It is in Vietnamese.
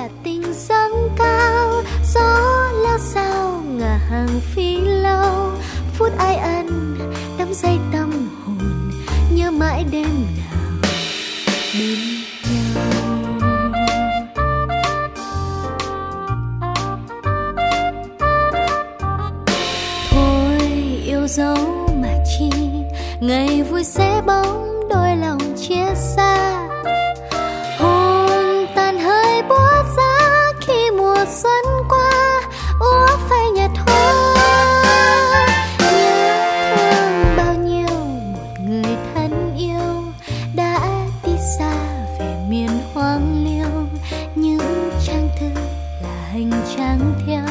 là tình dâng cao, gió lao sao ngả hàng phi lâu. Phút ai ân đắm say tâm hồn, nhớ mãi đêm nào bên nhau. Thôi yêu dấu mà chi, ngày vui sẽ bóng đôi lòng chia xa. Hồn tàn hơi buốt giá khi mùa xuân qua, úa phai nhạt hoa. Nhớ thương bao nhiêu một người thân yêu đã đi xa về miền hoang liêu. Những trang thư là hành trang theo